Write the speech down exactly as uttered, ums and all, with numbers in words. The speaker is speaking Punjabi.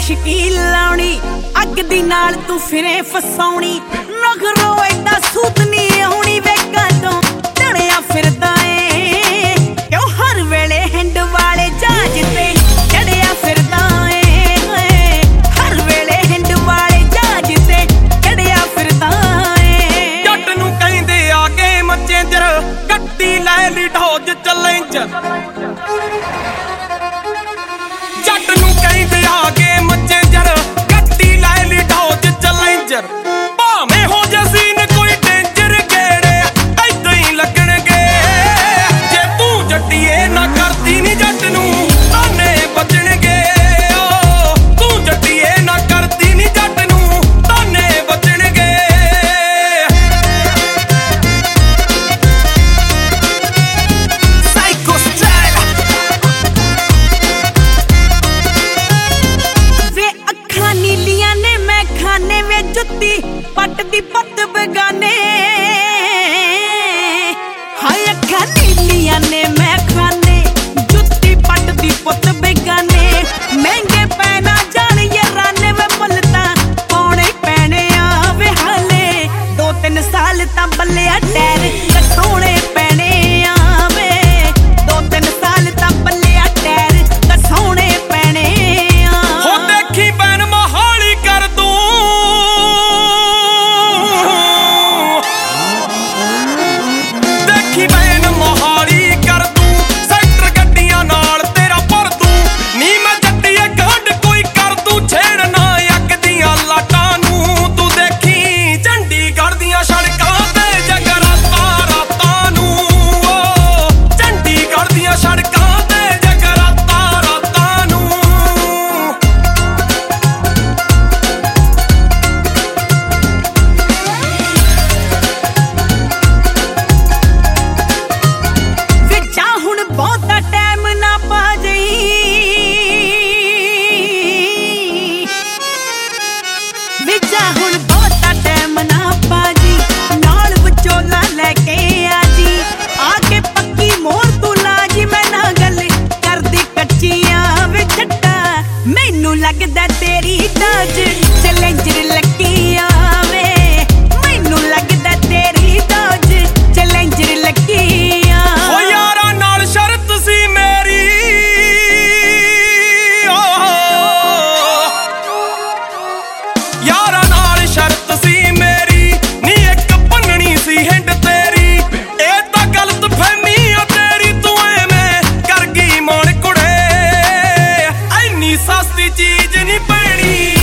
ਸ਼ਕੀਲ ਲਾਉਣੀ ਅੱਗ ਦੀ ਨਾਲ ਤੂੰ ਫਿਰੇ ਫਸਾਉਣੀ ਨਖਰੋ ਐਡਾ ਸੂਤ ਨਹੀਂ ਆਉਣੀ ਵੇਖਾਂ ਤੋਂ ਤਣਿਆ ਫਿਰਦਾ ਏ ਕਿਉਂ ਹਰ ਵੇਲੇ ਹਿੰਡ ਵਾਲੇ ਜਹਾਜ਼ ਤੇ ਚੜਿਆ ਫਿਰਦਾ ਏ ਹਰ ਵੇਲੇ ਹਿੰਡ ਵਾਲੇ ਜਹਾਜ਼ ਤੇ ਚੜਿਆ ਫਿਰਦਾ ਏ ਜੱਟ ਨੂੰ ਕਹਿੰਦੇ ਆ ਕੇ ਮੱਚੇ ਜਰ ਗੱਡੀ ਲੈ ਲਈ ਢੋਜ ਚੈਲੰਜ ਜੱਟ ਨੂੰ ਕਹਿੰਦੇ ਆ ਕੇ ਮੱਚੇ ਜਰ ਗੱਡੀ ਲੈ ਲਈ ਢੋਜ ਚੈਲੰਜਰ ਭਾਵੇਂ ਹੋ ਜੇ ਸੀਨ ਕੋਈ ਡੇਂਜਰ ਗੇੜੇ ਏਦਾਂ ਹੀ ਲੱਗਣਗੇ ਜੇ ਤੂੰ ਜੱਟੀਏ ਨਾ ਕਰਦੀ ਨੀ ਜੱਟ ਨੂੰ ਤਾਨੇ ਬਚਣਗੇ ਓ ਤੂੰ ਜੱਟੀਏ ਨਾ ਕਰਦੀ ਨੀ ਜੱਟ ਨੂੰ ਤਾਨੇ ਬਚਣਗੇ ਸਾਈਕੋ ਸਟਾਈਲ ਵੇ ਅੱਖਾਂ ਨੀਲੀਆਂ ਨੇ ਮੈਂ ਖਾਨੇ ਵੇ ਜੁੱਤੀ ਪੱਟ ਦੀ ਪੱਤ ਬਗਾਨੇ ਹਾਏ ਅੱਖਾਂ ਨੀਲੀਆਂ ਨੇ ਮੈਂ ਖਾਨੇ ਜੁੱਤੀ ਪੱਟ ਦੀ ਪੁੱਤ ਬਗਾਨੇ ਮਹਿੰਗੇ ਪੈ ਨਾ ਜਾਣ ਯਾਰਾਨੇ ਵੇ ਮੁੱਲ ਤਾਂ ਪਾਉਣੇ ਪੈਣੇ ਆ ਵੇ ਹਾਲੇ ਦੋ ਤਿੰਨ ਸਾਲ ਤਾਂ ਬੱਲਿਆ ਟੈਰ ਕਟਾਉਣੇ ਪੈਣੇ ਆ ਵੇ ਦੋ ਤਿੰਨ ਸਾਲ ਤਾਂ ਬੱਲਿਆ ਟੈਰ ਕਟਾਉਣੇ ਪੈਣੇ ਆ ਹੋ ਦੇਖੀ ਬੈਨ ਮਹਾਲੀ ਕਰ ਦੂੰ ਦੇਖੀ ਬੈਨ ਮਹਾਲੀ ਕਰ ਦੂੰ ਸੈਕਟਰ ਗੱਡੀਆਂ ਨਾਲ ਤੇਰਾ ਭਰ ਦੂੰ ਨੀ ਮੈਂ ਜੱਟੀਏ ਗੰਢ ਕੋਈ ਕਰ ਦੂੰ ਛੇੜ ਨਾ ਅੱਗ ਦੀਆਂ ਲਾਟਾਂ ਨੂੰ ਤੂੰ ਦੇਖੀ ਚੰਡੀਗੜ੍ਹ ਦੀਆਂ ਸੜਕਾਂ ਤੇ ਜਗਰਾਤਾ ਰਾਤਾਂ ਨੂੰ ਓ ਚੰਡੀਗੜ੍ਹ ਦੀਆਂ ਸੜਕਾਂ ਤੇ ਜਗਰਾਤਾ ਰਾਤਾਂ ਨੂੰ ਵੇ ਜਾ ਹੁਣ ਬਹੁਤਾ ਟਾਈਮ ਨਾ ਪਾ ਜਈ ਵੇ ਜਾ ਹੁਣ ਬਹੁਤਾ ਟਾਈਮ ਨਾ ਪਾ ਜੀ ਨਾਲ ਵਿਚੋਲਾ ਲੈ ਕੇ ਆ ਜੀ ਆ ਕੇ ਪੱਕੀ ਮੋਰ ਤੂੰ ਲਾ ਜੀ ਮੈਂ ਨਾ ਗੱਲ ਕਰਦੀ ਕੱਚੀਆਂ ਵੇ ਛੱਟਾ ਮੈਨੂੰ ਲੱਗਦਾ ਤੇਰੀ ਦਾਜ ਚੈਲੰਜਰ ਲੱਗੀਆਂ ਵੇ ਮੈਨੂੰ ਲੱਗਦਾ ਤੇਰੀ ਦਾਜ ਚੈਲੰਜਰ ਲੱਗੀਆਂ ਓ ਯਾਰਾਂ ਨਾਲ ਸ਼ਰਤ ਸੀ ਮੇਰੀ ਓ ਯਾਰਾਂ ਨਾਲ ਸ਼ਰਤ ਸੀ ਮੇਰੀ ਨੀ ਇੱਕ ਬੰਨਣੀ ਸੀ ਹਿੰਡ ਤੇਰੀ ਇਹ ਤਾਂ ਗਲਤ ਫਹਿਮੀ ਆ ਤੇਰੀ ਤੂੰ ਐਵੇਂ ਕਰ ਗਈ ਮੋਣ ਕੁੜੇ ਐਨੀ ਸਸਤੀ ਚੀਜ਼ ਨਹੀਂ ਪੈਣੀ